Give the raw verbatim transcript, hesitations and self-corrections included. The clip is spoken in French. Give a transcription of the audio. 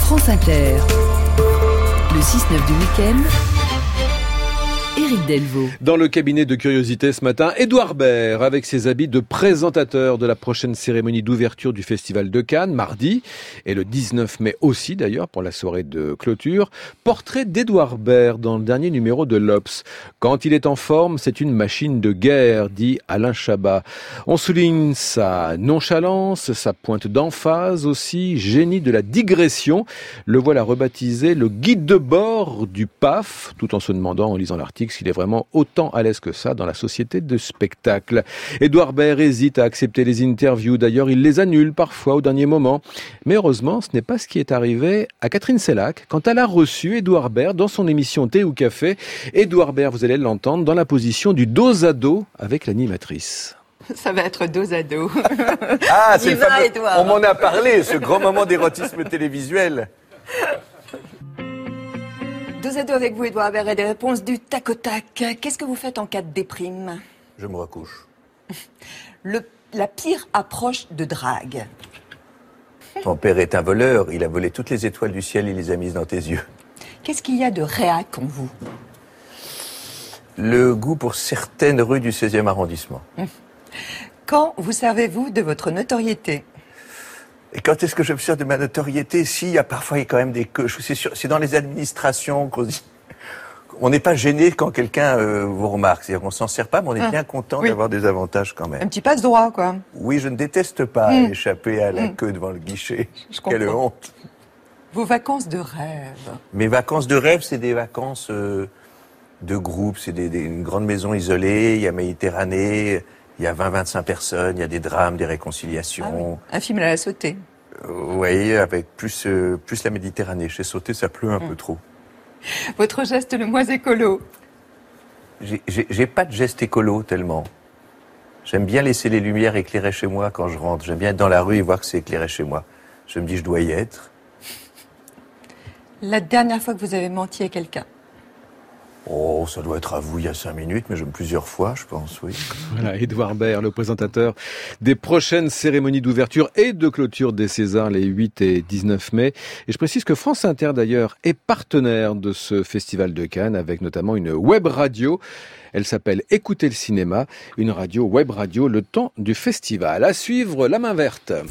France Inter. Le six neuf du week-end. Éric Delvaux. Dans le cabinet de curiosité ce matin, Édouard Baird avec ses habits de présentateur de la prochaine cérémonie d'ouverture du Festival de Cannes, mardi, et le dix-neuf mai aussi d'ailleurs pour la soirée de clôture. Portrait d'Édouard Baird dans le dernier numéro de l'Obs. Quand il est en forme, c'est une machine de guerre, dit Alain Chabat. On souligne sa nonchalance, sa pointe d'emphase aussi, génie de la digression. Le voilà rebaptisé le guide de bord du P A F, tout en se demandant en lisant l'article s'il est vraiment autant à l'aise que ça dans la société de spectacle. Édouard Baird hésite à accepter les interviews. D'ailleurs, il les annule parfois au dernier moment. Mais heureusement, ce n'est pas ce qui est arrivé à Catherine Sellac quand elle a reçu Édouard Baird dans son émission Thé ou Café. Édouard Baird, vous allez l'entendre, dans la position du dos à dos avec l'animatrice. Ça va être dos à dos. Ah, c'est le va, fameux... Édouard. On m'en a parlé, ce grand moment d'érotisme télévisuel. Dos à dos avec vous, Édouard Baird, et des réponses du tac au tac. Qu'est-ce que vous faites en cas de déprime? Je me recouche. Le, la pire approche de drague. Ton père est un voleur, il a volé toutes les étoiles du ciel et les a mises dans tes yeux. Qu'est-ce qu'il y a de réac en vous? Le goût pour certaines rues du seizième arrondissement. Quand vous servez-vous de votre notoriété? Et quand est-ce que je me sers de ma notoriété? Si, il y a parfois il y a quand même des queues. C'est, sûr, c'est dans les administrations qu'on dit... On n'est pas gêné quand quelqu'un euh, vous remarque. C'est-à-dire qu'on s'en sert pas, mais on est ah, bien content oui. d'avoir des avantages quand même. Un petit passe-droit, quoi. Oui, je ne déteste pas mmh. échapper à la mmh. queue devant le guichet. Je Quelle comprends. honte. Vos vacances de rêve. Mes vacances de rêve, c'est des vacances euh, de groupe. C'est des, des, une grande maison isolée, il y a Méditerranée... Il y a vingt à vingt-cinq personnes, il y a des drames, des réconciliations. Ah oui. Un film à la Sauté. Euh, oui, avec plus, euh, plus la Méditerranée. Chez Sauté, ça pleut un mmh. peu trop. Votre geste le moins écolo? J'ai, j'ai, j'ai pas de geste écolo tellement. J'aime bien laisser les lumières éclairer chez moi quand je rentre. J'aime bien être dans la rue et voir que c'est éclairé chez moi. Je me dis, je dois y être. La dernière fois que vous avez menti à quelqu'un? Oh, ça doit être à vous il y a cinq minutes, mais j'aime plusieurs fois, je pense, oui. Voilà, Édouard Baird, le présentateur des prochaines cérémonies d'ouverture et de clôture des Césars les huit et dix-neuf mai. Et je précise que France Inter, d'ailleurs, est partenaire de ce festival de Cannes, avec notamment une web radio. Elle s'appelle Écoutez le cinéma, une radio web radio le temps du festival. À suivre, La Main Verte.